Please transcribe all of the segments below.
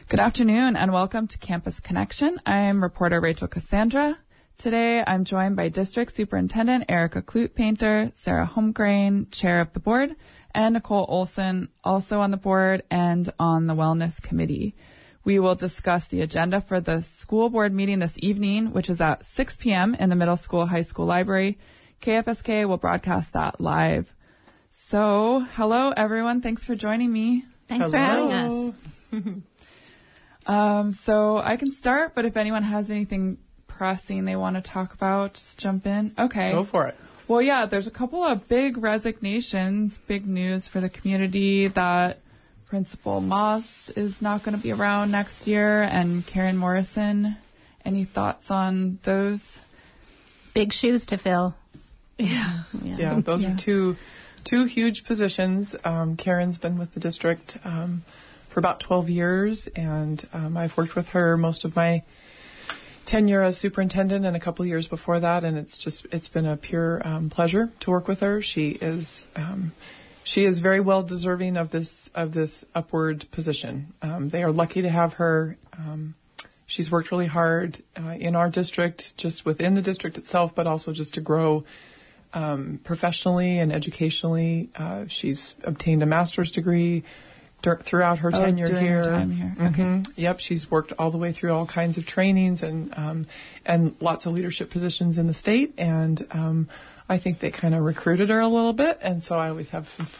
Good afternoon and welcome to Campus Connection. I'm reporter Rachel Cassandra. Today I'm joined by District Superintendent Erica Kloot-Painter, Sarah Holmgren, Chair of the Board, and Nicole Olson, also on the board and on the Wellness Committee. We will discuss the agenda for the school board meeting this evening, which is at 6 p.m. in the Middle School High School Library. KFSK will broadcast that live. So, hello everyone. Thanks for joining me. Thanks for having us. So I can start, but if anyone has anything pressing they want to talk about, just jump in. Okay. Go for it. Well, yeah, there's a couple of big resignations, big news for the community that Principal Moss is not going to be around next year, and Karen Morrison. Any thoughts on those? Big shoes to fill. Yeah, those are two huge positions. Karen's been with the district for about 12 years, and I've worked with her most of my tenure as superintendent and a couple of years before that, and it's been a pure pleasure to work with her. She is very well deserving of this upward position. They are lucky to have her. She's worked really hard in our district, just within the district itself, but also just to grow professionally and educationally. She's obtained a master's degree throughout her tenure here. Her time here. Mm-hmm. Okay. Yep, she's worked all the way through all kinds of trainings and lots of leadership positions in the state. And I think they kind of recruited her a little bit, and so I always have some,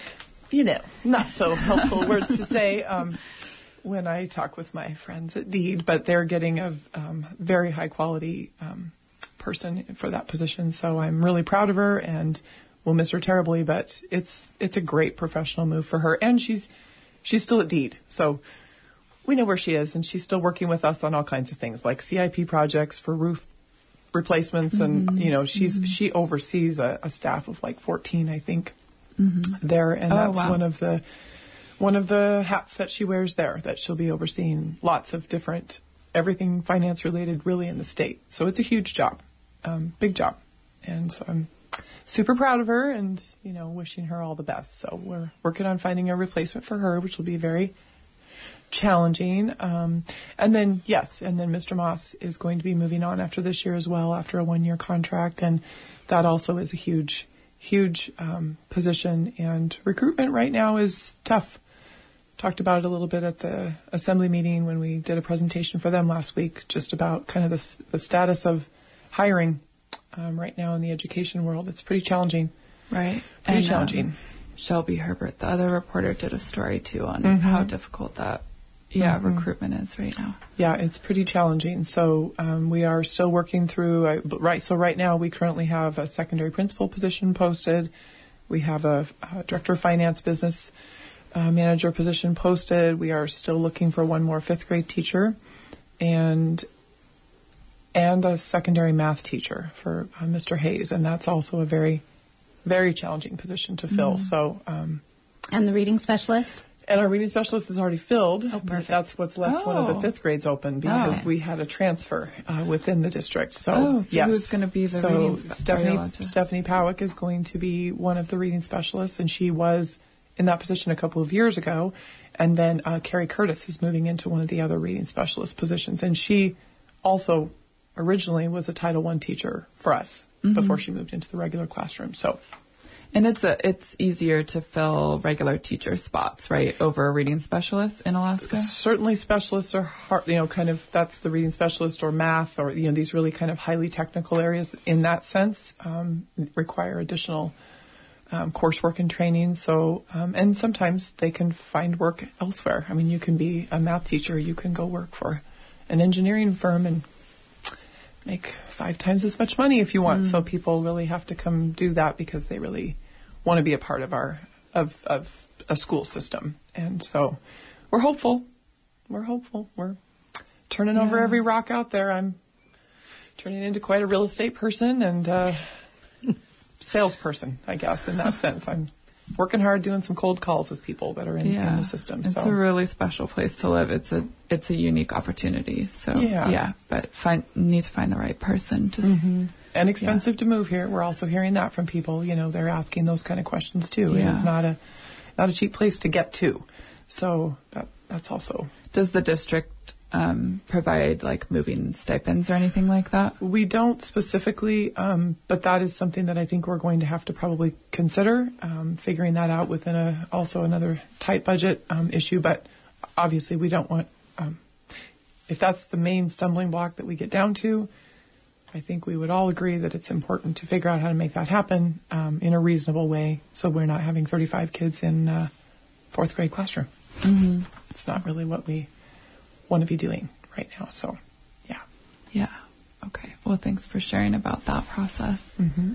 not so helpful words to say when I talk with my friends at DEED. But they're getting a very high quality person for that position, so I'm really proud of her, and we'll miss her terribly. But it's a great professional move for her, and she's still at DEED, so we know where she is, and she's still working with us on all kinds of things like CIP projects for roof replacements, and she oversees a staff of like 14, I think, there, and that's wow. one of the hats that she wears there, that she'll be overseeing lots of different everything finance related really in the state. So it's a huge job, big job, and so I'm super proud of her and, wishing her all the best. So we're working on finding a replacement for her, which will be very challenging. And then Mr. Moss is going to be moving on after this year as well, after a 1-year contract. And that also is a huge position. And recruitment right now is tough. Talked about it a little bit at the assembly meeting when we did a presentation for them last week, just about kind of the status of hiring right now in the education world. It's pretty challenging. Right. Pretty challenging. Shelby Herbert, the other reporter, did a story too on how difficult that recruitment is right now. Yeah, it's pretty challenging. So we are still working through, So right now we currently have a secondary principal position posted. We have a director of finance business manager position posted. We are still looking for one more 5th grade teacher and a secondary math teacher for Mr. Hayes, and that's also a very, very challenging position to fill. So, and the reading specialist? And our reading specialist is already filled. Oh, perfect. That's what's left. One of the 5th grades open because we had a transfer within the district. So, yes. Who's going to be the reading specialist? Stephanie Powick is going to be one of the reading specialists, and she was in that position a couple of years ago. And then Carrie Curtis is moving into one of the other reading specialist positions, and she also originally was a Title I teacher for us before she moved into the regular classroom. So, and it's easier to fill regular teacher spots, right, over a reading specialist in Alaska? Certainly specialists are hard, that's the reading specialist or math or, these really kind of highly technical areas in that sense, require additional coursework and training. So, and sometimes they can find work elsewhere. I mean, you can be a math teacher, you can go work for an engineering firm and make 5 times as much money if you want. So people really have to come do that because they really want to be a part of of a school system. And so we're hopeful. We're turning over every rock out there. I'm turning into quite a real estate person and salesperson, I guess, in that sense. I'm working hard doing some cold calls with people that are in the system. It's a really special place to live. It's a unique opportunity. So but need to find the right person. And expensive to move here. We're also hearing that from people. They're asking those kind of questions too. And it's not a cheap place to get to. So that's also. Does the district provide like moving stipends or anything like that? We don't specifically, but that is something that I think we're going to have to probably consider, figuring that out within also another tight budget issue. But obviously we don't want, if that's the main stumbling block that we get down to, I think we would all agree that it's important to figure out how to make that happen in a reasonable way, so we're not having 35 kids in fourth grade classroom. Mm-hmm. It's not really what we want to be doing right now. So, yeah. Yeah. Okay. Well, thanks for sharing about that process. Mm-hmm.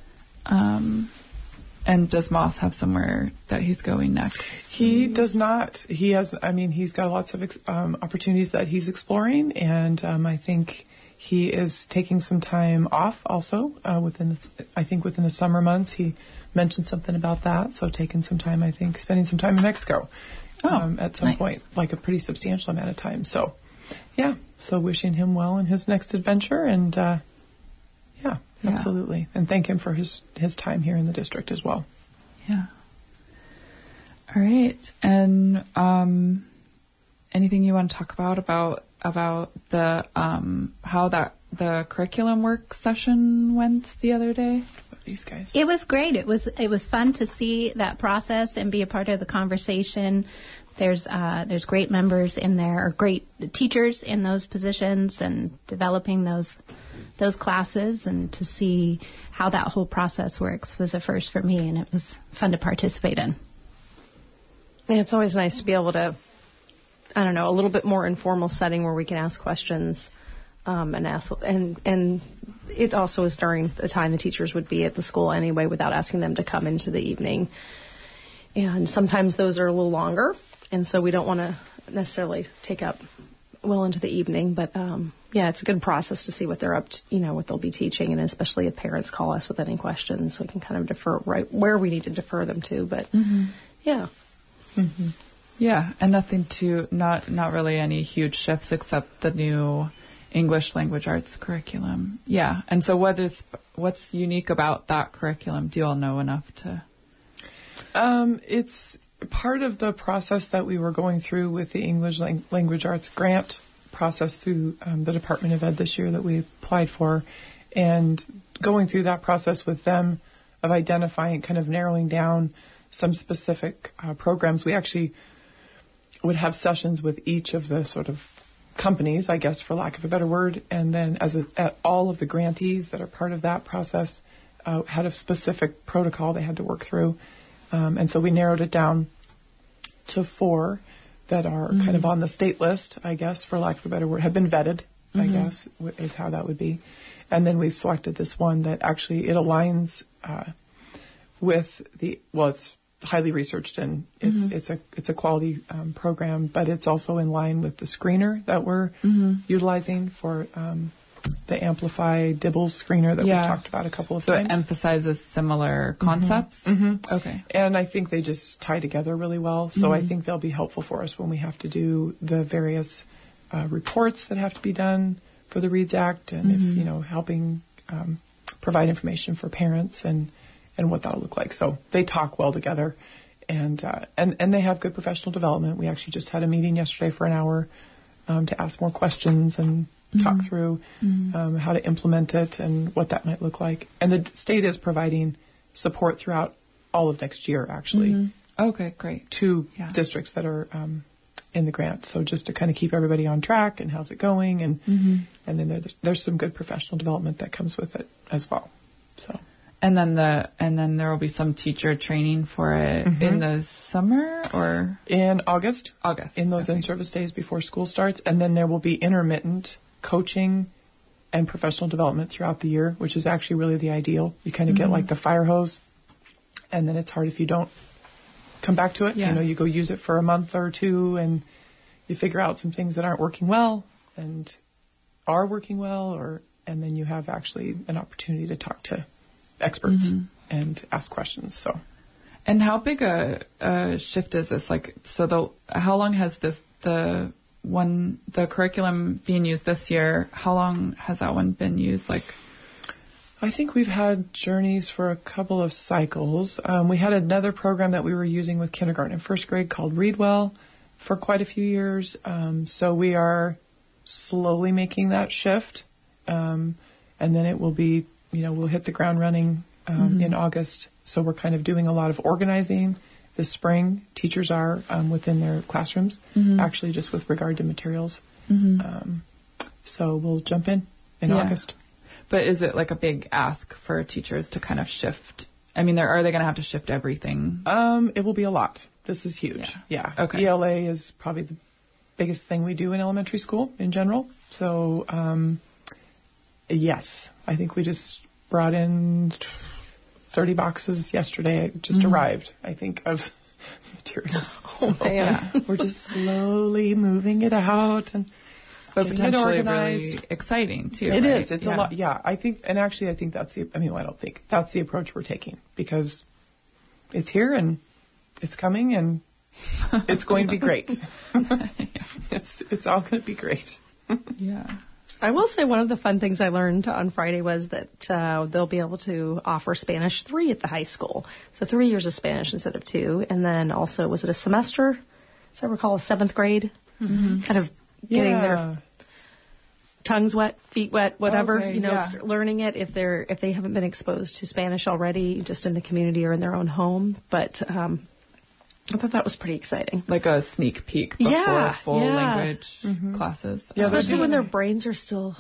And does Moss have somewhere that he's going next? He does not. He has, he's got lots of opportunities that he's exploring, and I think he is taking some time off also within the summer months. He mentioned something about that, so taking some time, I think, spending some time in Mexico at some point, like a pretty substantial amount of time. So, yeah, so wishing him well in his next adventure, and yeah, absolutely. And thank him for his time here in the district as well. Yeah. All right. And anything you want to talk about the how the curriculum work session went the other day? These guys. It was great. It was fun to see that process and be a part of the conversation. There's great members in there, or great teachers in those positions, and developing those classes, and to see how that whole process works was a first for me, and it was fun to participate in. And it's always nice to be able to, I don't know, a little bit more informal setting where we can ask questions, and it also is during the time the teachers would be at the school anyway, without asking them to come into the evening. And sometimes those are a little longer, and so we don't want to necessarily take up well into the evening. But yeah, it's a good process to see what they're up to, what they'll be teaching, and especially if parents call us with any questions, so we can kind of defer right where we need to defer them to. But yeah. Mm-hmm. Yeah, and not really any huge shifts except the new English language arts curriculum. Yeah, and so what's unique about that curriculum? Do you all know enough to? It's part of the process that we were going through with the English language arts grant process through the Department of Ed this year that we applied for, and going through that process with them of identifying, kind of narrowing down some specific programs. We actually would have sessions with each of the sort of companies, I guess, for lack of a better word, and then all of the grantees that are part of that process had a specific protocol they had to work through, and so we narrowed it down to 4 that are kind of on the state list, I guess, for lack of a better word, have been vetted, I guess, is how that would be. And then we've selected this one that actually it aligns with it's highly researched, and it's a quality program, but it's also in line with the screener that we're utilizing for the Amplify Dibbles screener that we've talked about a couple of times. So it emphasizes similar concepts? Okay. And I think they just tie together really well. So I think they'll be helpful for us when we have to do the various reports that have to be done for the READS Act, and if, helping provide information for parents and what that'll look like. So they talk well together, and they have good professional development. We actually just had a meeting yesterday for an hour to ask more questions and talk through how to implement it and what that might look like. And the state is providing support throughout all of next year, actually. Okay, great. To districts that are in the grant. So just to kind of keep everybody on track and how's it going, and then there's some good professional development that comes with it as well. So. And then there will be some teacher training for it in the summer, or in August. In those in-service days before school starts, and then there will be intermittent coaching and professional development throughout the year, which is actually really the ideal. You kind of get like the fire hose, and then it's hard if you don't come back to it. You go use it for a month or 2, and you figure out some things that aren't working well and are working well, and then you have actually an opportunity to talk to experts and ask questions. So, and how big a shift is this? How long has the curriculum being used this year? How long has that one been used? I think we've had Journeys for a couple of cycles. We had another program that we were using with kindergarten and first grade called Read Well for quite a few years. So we are slowly making that shift. And then it will be, we'll hit the ground running in August. So we're kind of doing a lot of organizing this spring. Teachers are within their classrooms, actually just with regard to materials. So we'll jump in August. But is it like a big ask for teachers to kind of shift? I mean, are they going to have to shift everything? It will be a lot. This is huge. Yeah. Okay. ELA is probably the biggest thing we do in elementary school in general. So, yes, I think we just brought in 30 boxes yesterday. It just arrived, I think, of materials. So, we're just slowly moving it out and but getting it potentially organized. really exciting too. It right? is. It's a lot. Yeah, I think that's the approach we're taking because it's here and it's coming and it's going to be great. It's all going to be great. Yeah. I will say one of the fun things I learned on Friday was that they'll be able to offer Spanish 3 at the high school. So 3 years of Spanish instead of 2. And then also, was it a semester? As I recall, a 7th grade? Kind of getting their tongues wet, feet wet, whatever, learning it if they haven't been exposed to Spanish already, just in the community or in their own home. But I thought that was pretty exciting. Like a sneak peek before full language classes. Yeah, especially when their brains are still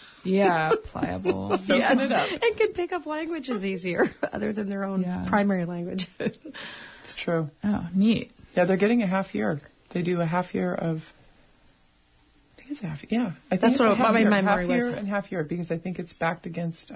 pliable. Soaking it up. and can pick up languages easier other than their own primary language. It's true. Oh, neat. Yeah, they're getting a half year. They do a half year of. I think it's a half. Yeah, I think that's what my memory half was. Year and half year because I think it's backed against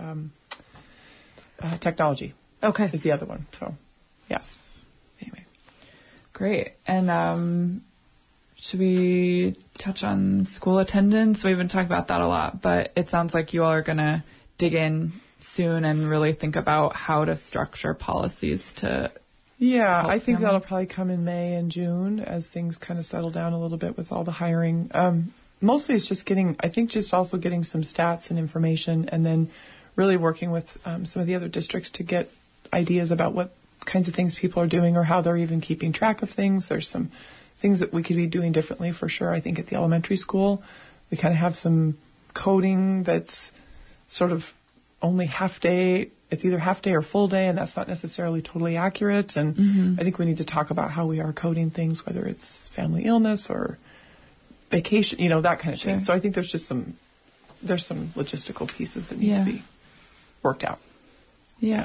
technology. Okay, is the other one. So, yeah. Anyway, great. And should we touch on school attendance? We've been talking about that a lot, but it sounds like you all are going to dig in soon and really think about how to structure policies to. Yeah, I think families. that'll probably come in May and June as things kind of settle down a little bit with all the hiring. Mostly it's just also getting some stats and information and then really working with some of the other districts to get ideas about what kinds of things people are doing or how they're even keeping track of things. There's some things that we could be doing differently for sure. I think at the elementary school, we kind of have some coding that's sort of only half day. It's either half day or full day, and that's not necessarily totally accurate. And I think we need to talk about how we are coding things, whether it's family illness or vacation, that kind of thing. So I think there's some logistical pieces that need to be worked out. Yeah.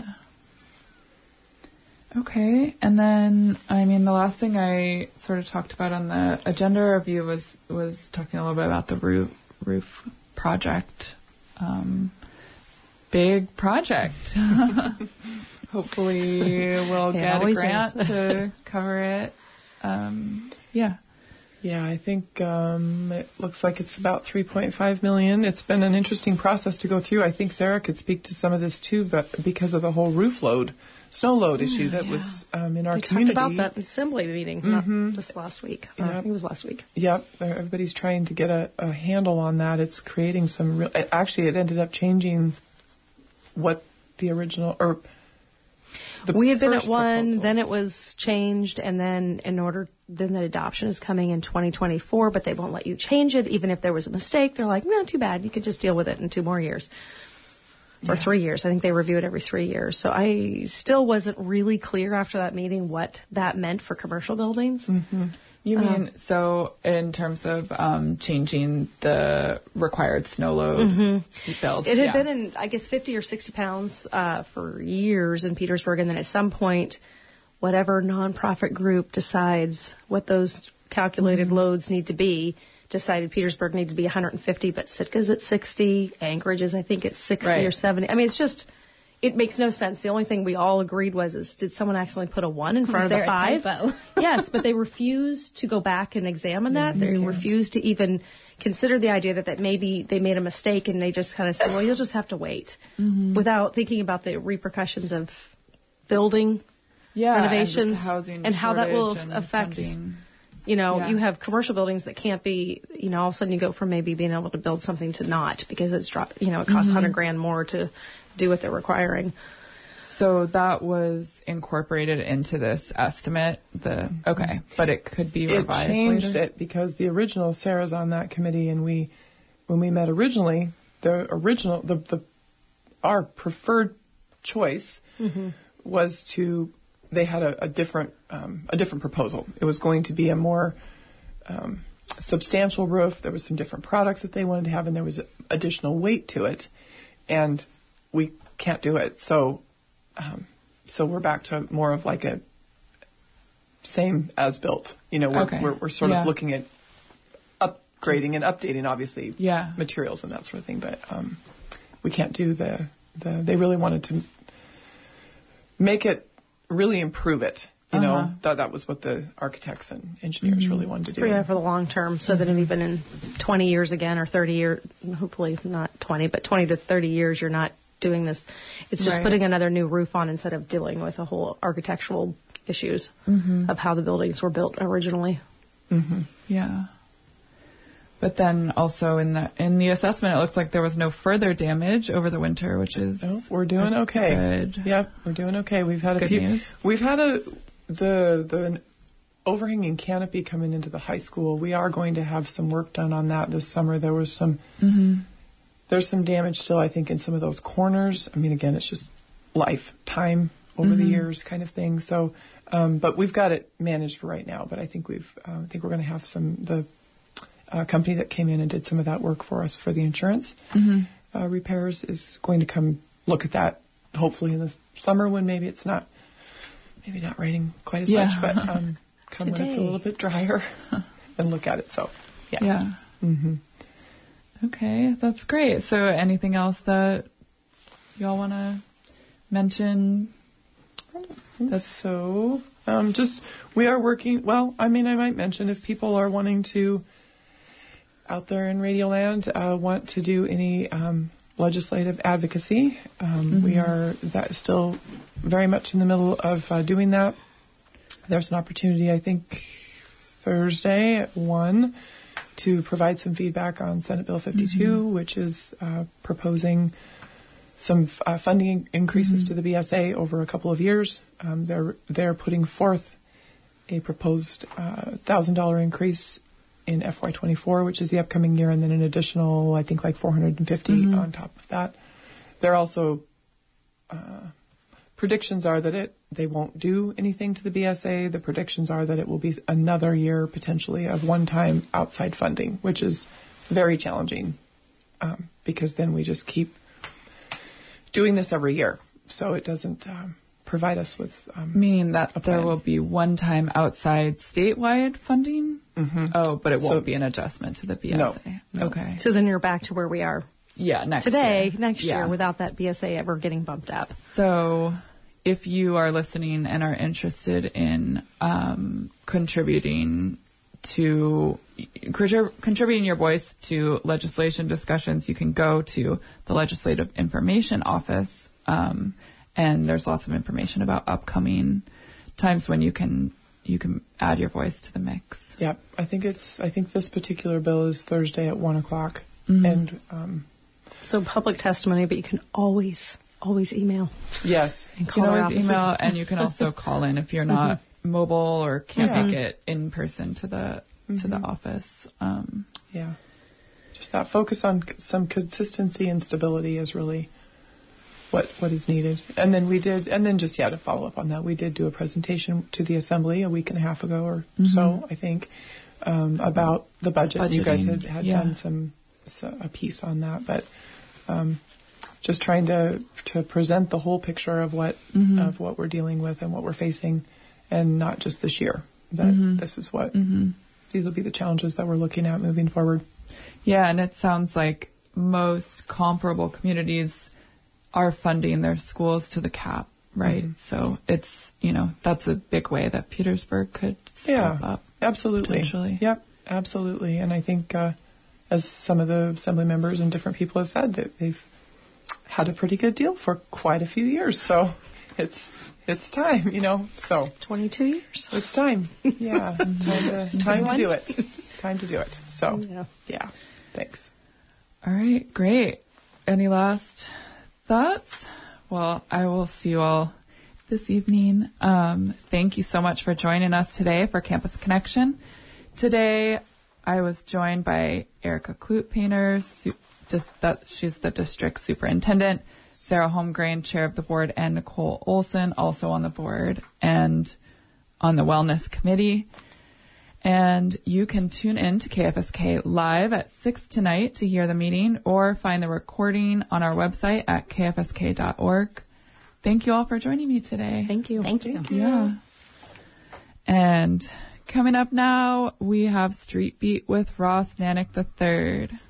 Okay. And then, the last thing I sort of talked about on the agenda review was talking a little bit about the roof project. Big project. Hopefully we'll get a grant to cover it. Yeah, I think it looks like it's about $3.5 million. It's been an interesting process to go through. I think Sarah could speak to some of this too, but because of the whole snow load issue that was in our community. We talked about that assembly meeting, not just last week. I think it was last week. Yep, everybody's trying to get a handle on that. It's creating some actually it ended up changing what the original we had been at one, proposal. Then it was changed, and then then the adoption is coming in 2024, but they won't let you change it even if there was a mistake. They're like, no, too bad. You could just deal with it in 2 more years. Or 3 years. I think they review it every 3 years. So I still wasn't really clear after that meeting what that meant for commercial buildings. Mm-hmm. You mean, so in terms of changing the required snow load build? It had been in, I guess, 50 or 60 pounds for years in Petersburg. And then at some point, whatever nonprofit group decides what those calculated loads need to be, decided Petersburg needed to be 150, but Sitka's at 60. Anchorage is, I think, at 60 or 70. I mean, it's just... It makes no sense. The only thing we all agreed was, did someone accidentally put a 1 in front of the 5? Yes, but they refused to go back and examine that. They refused to even consider the idea that maybe they made a mistake, and they just kind of said, well, you'll just have to wait, without thinking about the repercussions of building renovations and how that will affect... Funding. You have commercial buildings that can't be, all of a sudden you go from maybe being able to build something to not because it's dropped, it costs $100,000 more to do what they're requiring. So that was incorporated into this estimate. Okay, but it could be revised. It changed later? it because the original Sarah's on that committee, and when we met originally, our preferred choice was they had a different proposal. It was going to be a more substantial roof. There was some different products that they wanted to have, and there was additional weight to it, and we can't do it. So we're back to more of like a same as built. We're sort of looking at upgrading and updating, obviously, materials and that sort of thing. But we can't do they really wanted to make it, really improve it. That was what the architects and engineers really wanted to do. For the long term, so that even in 20 years again, or 30 years, hopefully not 20, but 20 to 30 years, you're not doing this. It's just putting another new roof on instead of dealing with the whole architectural issues of how the buildings were built originally. Yeah. But then also in the assessment, it looks like there was no further damage over the winter, which is we're doing okay. Good. Yep, we're doing okay. We've had good news. We've had the overhanging canopy coming into the high school. We are going to have some work done on that this summer. There was some there's some damage still, I think, in some of those corners. I mean, again, it's just time over the years kind of thing. So, but we've got it managed for right now. But I think we're going to have the company that came in and did some of that work for us for the insurance repairs is going to come look at that hopefully in the summer when maybe not raining quite as much, but come when it's a little bit drier and look at it. So, yeah. Okay, that's great. So anything else that y'all want to mention? We are working, I might mention if people are wanting to, out there in Radioland, want to do any legislative advocacy, we are still very much in the middle of doing that. There's an opportunity, I think, Thursday at 1 to provide some feedback on Senate Bill 52, which is proposing some funding increases to the BSA over a couple of years. They're putting forth a proposed $1,000 increase in FY24, which is the upcoming year, and then an additional, I think, like $450 on top of that. They're also predictions are that they won't do anything to the BSA. The predictions are that it will be another year potentially of one-time outside funding, which is very challenging because then we just keep doing this every year. So it doesn't provide us with meaning that there will be one-time outside statewide funding? Oh, but it won't be an adjustment to the BSA. No. Okay. So then you're back to where we are. Yeah, next year, without that BSA ever getting bumped up. So if you are listening and are interested in contributing your voice to legislation discussions, you can go to the Legislative Information Office, and there's lots of information about upcoming times when you can add your voice to the mix. Yeah, I think this particular bill is Thursday at 1:00, and so public testimony, but you can always email. Yes, you can always email, and you can also call in if you're not mobile or can't make it in person to the office. Just that focus on some consistency and stability is really what is needed. And then to follow up on that, we did do a presentation to the Assembly a week and a half ago or so, I think, about the budget. Budgeting. You guys had done a piece on that, but just trying to present the whole picture of what we're dealing with and what we're facing, and not just this year. That this is what these will be the challenges that we're looking at moving forward. Yeah, and it sounds like most comparable communities are funding their schools to the cap, right? So it's, that's a big way that Petersburg could step up. Absolutely. Potentially. Yep, absolutely. And I think, as some of the Assembly members and different people have said, that they've had a pretty good deal for quite a few years. So it's time, so 22 years. It's time. Yeah. Time to do it. Time to do it. So yeah. Thanks. All right. Great. Any last thoughts? Well, I will see you all this evening. Thank you so much for joining us today for Campus Connection. Today, I was joined by Erica Kloot-Painter, she's the district superintendent, Sarah Holmgren, chair of the board, and Nicole Olson, also on the board and on the wellness committee. And you can tune in to KFSK live at 6 tonight to hear the meeting or find the recording on our website at kfsk.org. Thank you all for joining me today. Thank you. Thank you. Yeah. And coming up now, we have Street Beat with Ross Nanick III.